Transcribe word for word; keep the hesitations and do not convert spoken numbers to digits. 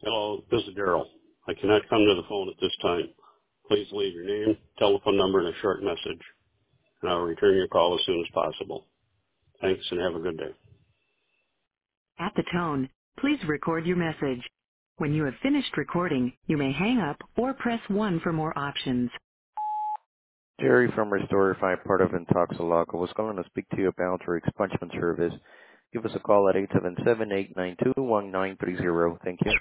Hello, this is Daryl. I cannot come to the phone at this time. Please leave your name, telephone number, and a short message, and I'll return your call as soon as possible. Thanks, and have a good day. At the tone, please record your message. When you have finished recording, you may hang up or press one for more options. Jerry from Restorify, part of Intoxiloco, was calling to speak to you about your expungement service. Give us a call at eight seven seven, eight nine two, one nine three zero. Thank you.